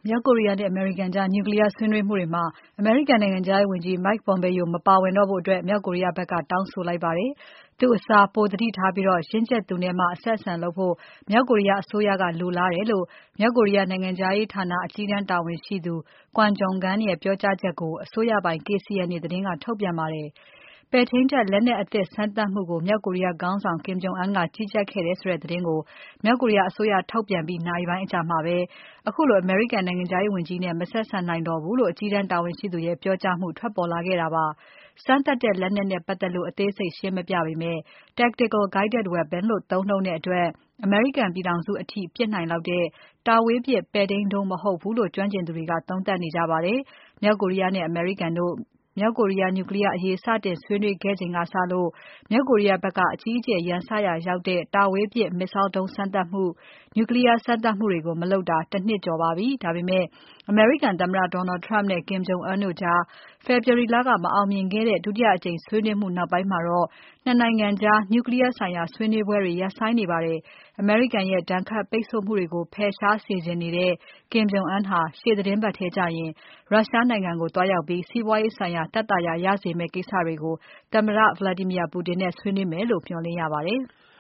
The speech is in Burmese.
မြောက်ကိုရီးယားနဲ့ အမေရိကန်ကြား Nuclear ဆွေးနွေးမှုတွေမှာ အမေရိကန်နိုင်ငံခြားရေးဝန်ကြီး Mike Pompeo မပါဝင်တော့ဖို့ မြောက်ကိုရီးယားဖက်က တောင်းဆိုလိုက်ပါတယ်။ သူ့အစား ပိုသတိထားပြီး ရင့်ကျက်သူနဲ့မှ အဆက်အဆံလုပ်ဖို့ မြောက်ကိုရီးယားအစိုးရက လိုလားတယ်လို့ မြောက်ကိုရီးယားနိုင်ငံခြားရေးဌာန အကြီးတန်းတာဝန်ရှိသူ Kwon Jong-gun ရဲ့ပြောကြားချက်ကို အစိုးရပိုင် KCNA သတင်းက ထုတ်ပြန်ပါတယ်။ ပဲ့ထိန်းတပ်လက်နက်အသစ်စမ်းသပ်မှုကို မြောက်ကိုရီးယားခေါင်းဆောင် Kim Jong Un ကကြီးကြပ်ခဲ့တယ်ဆိုတဲ့သတင်းကို မြောက်ကိုရီးယားအစိုးရထုတ်ပြန်ပြီး နာရီပိုင်းအကြာမှာပဲ ခုလို အမေရိကန်နိုင်ငံခြားရေးဝန်ကြီးနဲ့ မဆက်ဆံနိုင်တော့ဘူးလို့ အကြီးတန်းတာဝန်ရှိသူရဲ့ပြောကြားမှု ထွက်ပေါ်လာခဲ့တာပါ။ စမ်းသပ်တဲ့လက်နက်နဲ့ပတ်သက်လို့ အသေးစိတ်ရှင်းမပြပေမဲ့ Tactical Guided Weapon လို့သုံးနှုန်းတဲ့အတွက် အမေရိကန်ပြည်ထောင်စုအထိ ပစ်နိုင်လောက်တဲ့ တာဝေးပစ် ပဲ့ထိန်းဒုံးမဟုတ်ဘူးလို့ ကျွမ်းကျင်သူတွေက သုံးသပ်နေကြပါတယ်။ မြောက်ကိုရီးယားနဲ့ အမေရိကန်တို့ မြောက်ကိုရီးယား Nuclear အရေးစတင်ဆွေးနွေးခဲ့ချိန်ကစလို့ မြောက်ကိုရီးယားဖက်က အကြီးအကျယ်ရန်စရာရောက်တဲ့ တာဝေးပစ် Missile ဒုံးစမ်းသပ်မှု။ Nuclear စမ်းသပ်မှုတွေကို မလုပ်တာ ၁ နှစ်ကျော်ပါပြီ။ ဒါပေမဲ့ အမေရိကန်သမ္မတ Donald Trump နဲ့ Kim Jong Un တို့ကြား ဖေဖော်ဝါရီလက မအောင်မြင်ခဲ့တဲ့ ဒုတိယအကြိမ်ဆွေးနွေးမှုနောက်ပိုင်းမှာတော့ ၂ နိုင်ငံကြား Nuclear ဆိုင်ရာဆွေးနွေးပွဲတွေ ရပ်ဆိုင်းနေပါတယ်။ အမေရိကန်ရဲ့ ဒဏ်ခတ်ပိတ်ဆို့မှုတွေကို ဖယ်ရှားစေချင်နေတဲ့ Kim Jong Un ဟာ ရှေ့သီတင်းပတ်ထဲကျရင် ရုရှားနိုင်ငံကို သွားရောက်ပြီး စီးပွားရေးဆိုင်ရာ သက်သာရာရစေမယ့်ကိစ္စတွေကို သမ္မတ Vladimir Putin နဲ့ဆွေးနွေးမယ်လို့ မျှော်လင့်ရပါတယ်။